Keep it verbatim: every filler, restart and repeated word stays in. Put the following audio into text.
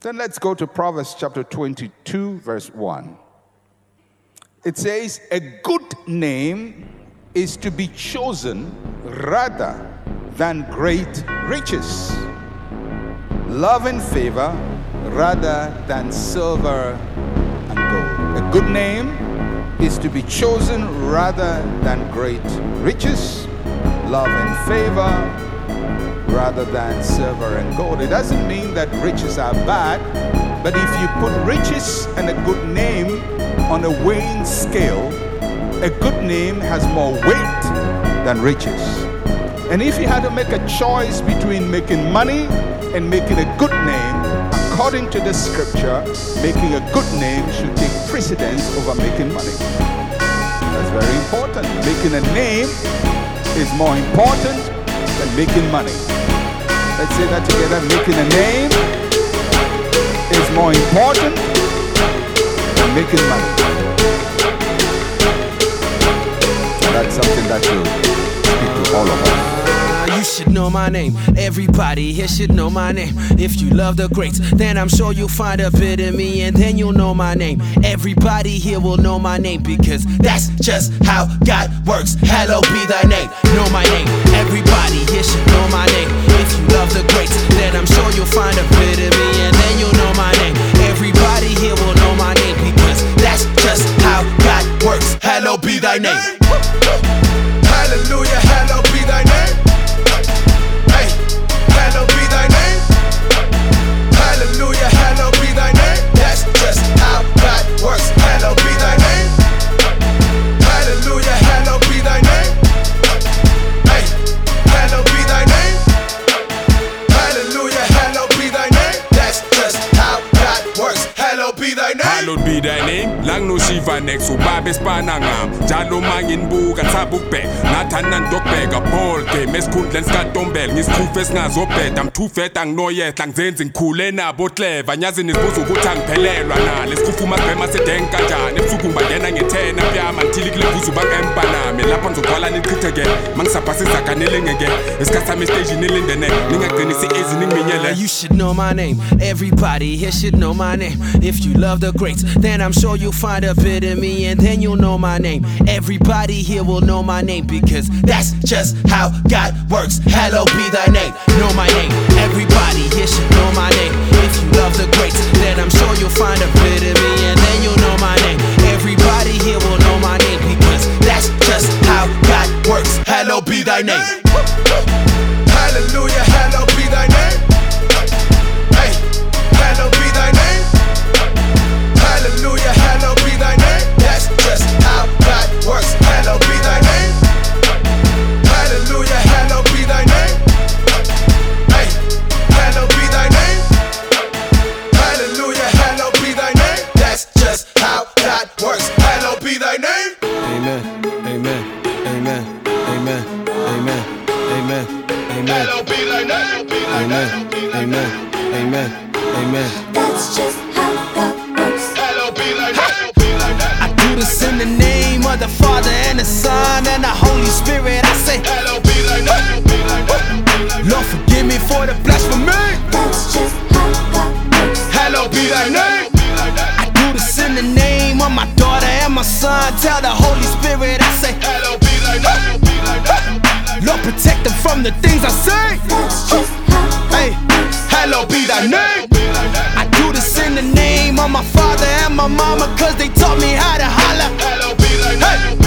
Then let's go to Proverbs chapter twenty-two, verse one. It says, a good name is to be chosen rather than great riches, love and favor rather than silver and gold. A good name is to be chosen rather than great riches, love and favor rather than silver and gold. It doesn't mean that riches are bad, but if you put riches and a good name on a weighing scale, a good name has more weight than riches. And if you had to make a choice between making money and making a good name, according to the scripture, making a good name should take precedence over making money. That's very important. Making a name is more important than making money. Let's say that together. Making a name is more important than making money. That's something that should speak to all of us. You should know my name. Everybody here should know my name. If you love the greats, then I'm sure you'll find a bit of me, and then you'll know my name. Everybody here will know my name, because that's just how God works. Hallowed be thy name. Know my name. Everybody here should know my name. If you love the greats, then I'm sure you'll find a bit of me, and then you'll know my name. Everybody here will know my name, because that's just how God works. Hallowed be thy name. Hallelujah, hallowed be thy name. Hey, hallowed be thy name. Hallelujah, hallowed be thy name. That's just how God works. Hallowed be thy name. Hallelujah, hallowed be thy name. Hey, hallowed be thy name. Hallelujah, hallowed be thy name. That's just how God works. Hallowed be thy name. Hallowed be thy name. Lang no shiva next so babes panangam. Jalo mangin buka tabuk bek. Natanan dok bega bolte. Mes kundlen skatombel. Ngis kufes ngazobet. I'm too fat ang noyet. Lang zenzing kule na botle. Vanyazin is buzu kutang pelelwa na. Les kufuma grema se denka jan. Epsuku mbagena ngetena pya mantili kile buzu bang empana. Me lapan zo kwala ni kritege. Mang sapasi zakanele ngege. Eskasa me stage nilindene. Ninga grenisi ezi ning minyele. You should know my name. Everybody here should know my name. If you love the greats, then I'm sure you'll find a bit of me, and then you'll know my name. Everybody here will know my name, because that's just how God works. Hallowed be thy name. Know my name. Everybody here should know my name. If you love the greats, then I'm sure you'll find a bit of me, and then you'll know my name. Everybody here will know my name, because that's just how God works. Hallowed be thy name. Hallelujah, hallowed be thy name. Hey, hallowed be thy name. Hallelujah, hallowed be thy name. That's just how God works. Hallowed be thy name. Hallelujah, hallowed be thy name. Hey, hallowed be thy name. Hallelujah, hallowed be thy name. That's just how God works. Hallowed be thy name. Amen, amen, amen, amen, amen, amen, amen. Hallowed be thy name. Amen, amen, amen, amen. That's just how God works. Hallowed be thy name. I do this in the name of the Father and the Son and the Holy Spirit. I say, hallowed be thy name. Lord, forgive me for the blasphemy. That's just how God works. Hallowed be thy name. I do this in the name of my daughter and my son. Tell the Holy Spirit, I say, hallowed be thy name. Lord, protect them from the things I say. That's just how God Hey, hallowed be thy name. I do this in the name of my father and my mama, cause they taught me how to holler. Hallowed be thy name. Hey.